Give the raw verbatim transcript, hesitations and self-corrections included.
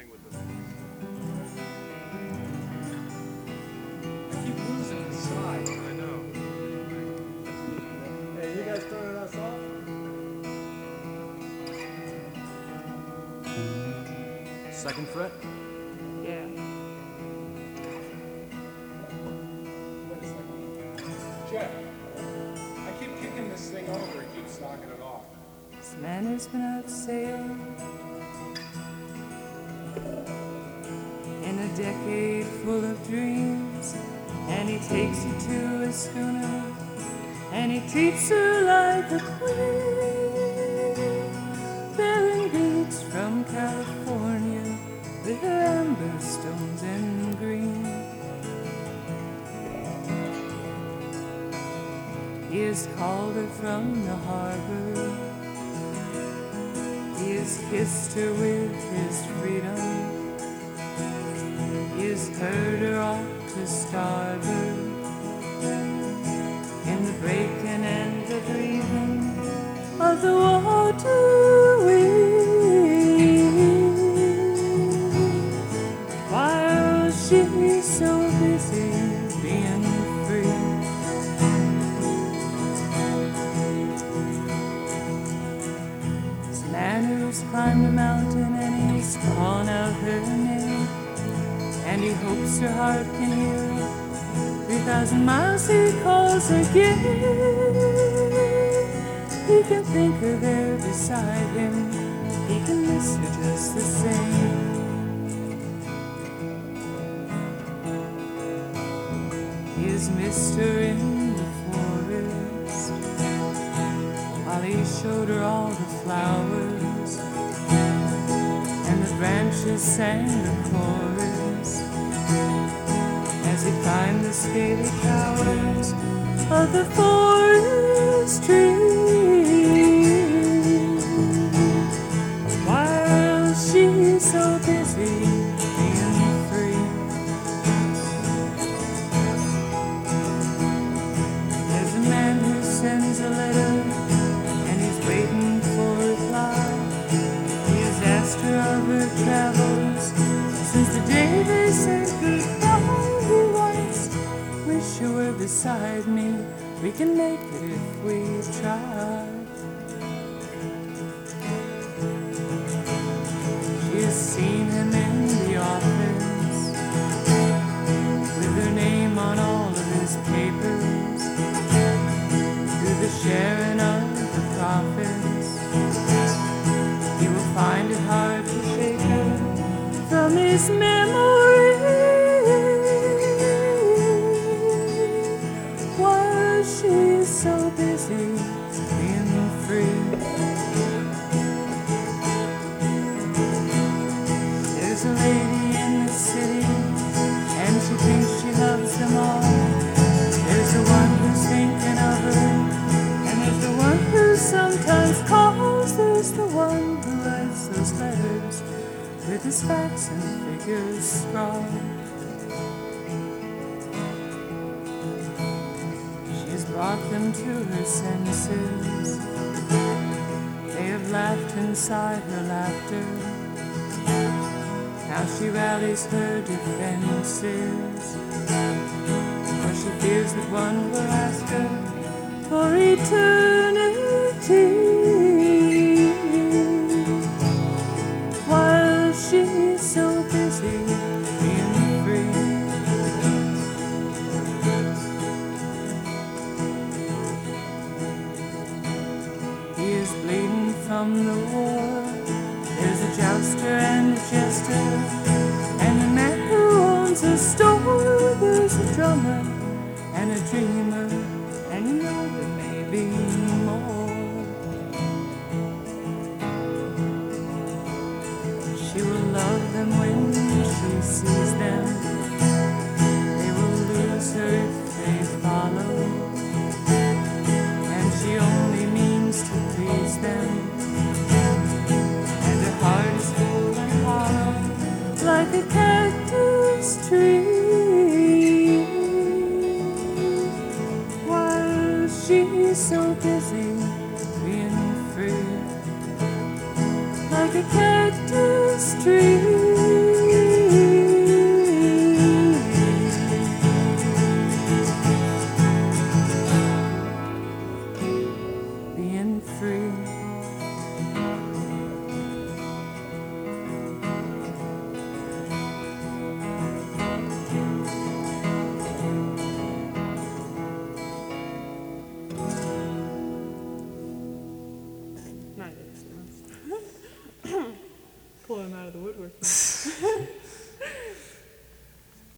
keep losing the side. I know. Hey, you guys turning us off? Second fret. Yeah. Wait a second. Jeff, I keep kicking this thing over. It keeps knocking it off. This man has been out sailing in a decade full of dreams, and he takes you to a schooner, and he treats her like a queen, bearing beads from California with her amber stones and green. He has called her from the harbor, he has kissed her with his freedom, he has heard her off to starboard in the breaking and the breathing of the water wheel, while she's so busy being free. This man who's climbed a mountain and he's calling out her name, and he hopes her heart can hear three thousand miles he calls again. He can think her there beside him, he can miss her just the same. He has missed her in the forest while he showed her all the flowers, and the branches sang the chorus as he climbed the scaly towers of the forest trees, while she's so busy being free. There's a man who sends a letter and he's waiting for a reply. He has asked her of her travels since the day they said goodbye. Wish you were beside me, we can make it if we try. She has seen him in the office with her name on all of his papers, through the sharing of the profits. He will find it hard to shake her from his memory, she's so busy being free. There's a lady in the city, and she thinks she loves them all. There's the one who's thinking of her, and there's the one who sometimes calls. There's the one who writes those letters with his facts and figures scrawled. Brought them to her senses. They have laughed inside her laughter. Now she rallies her defenses, for she fears that one will ask her for eternity, while she's so busy being free. From the war, there's a jouster and a jester, and a man who owns a store. There's a drummer and a dreamer, and you know there may be more. She will love them when she sees them. They will lose her if they follow, and she only means to please them. Like a cactus tree, while she's so busy being free. Like a cactus tree. woodworking.